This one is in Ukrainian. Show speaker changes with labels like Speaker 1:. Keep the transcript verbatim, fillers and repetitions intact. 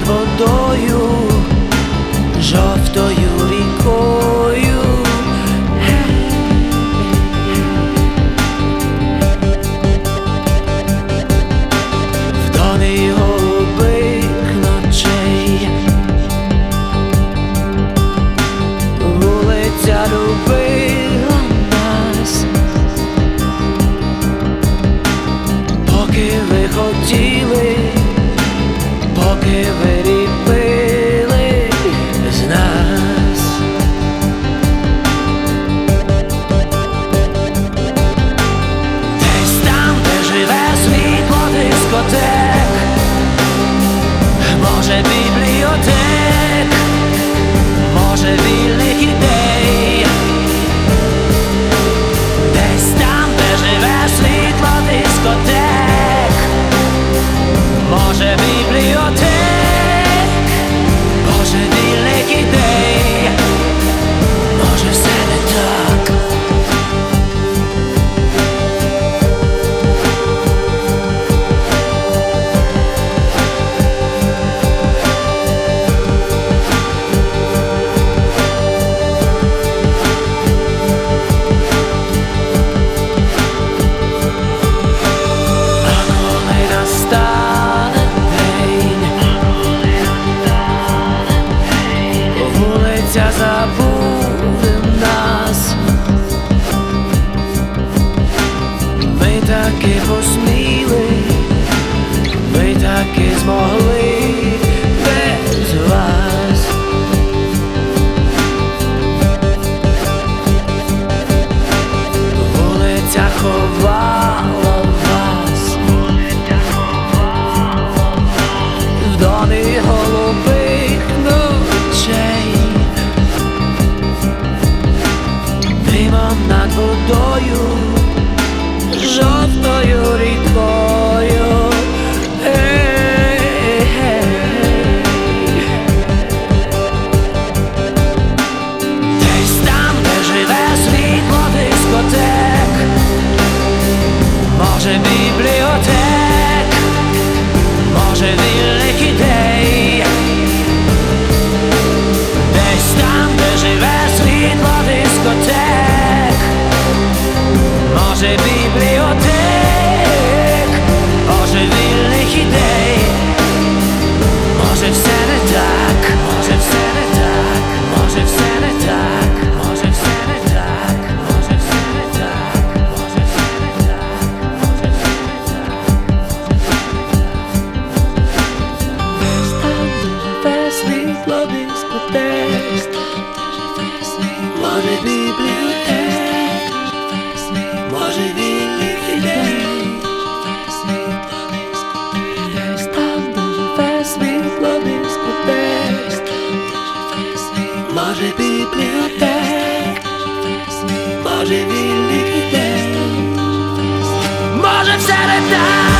Speaker 1: водою, жовтою рікою. В дони голубих ночей вулиця любила нас, поки ви хотіли, поки ви ліпили з нас. Десь там, де живе світло дискотек, може бібліотек, може вільних ідей. Десь там, де живе світло дискотек, може бібліотек, може вільних ідей. Може все не так. Забуде нас, ми таки посміли, ми таки змогли без вас. Вулиця ховала вас, в дони голубих ночей, димом над водою, жовтою рікою. Десь там, де живе світло дискотек, може бібліотек, може вільних ідей. Десь там, де живе світло дискотек, може бібліотек, може вільних ідей. Може все не так, може все не так, може все не так, може все не так, може все не так, може все не так, може все не так. Десь там, де живе світло дискотек, може бібліотек, може вільних ідей. Десь там, де живе світло дискотек, може бібліотек, може вільних ідей. Може все не так.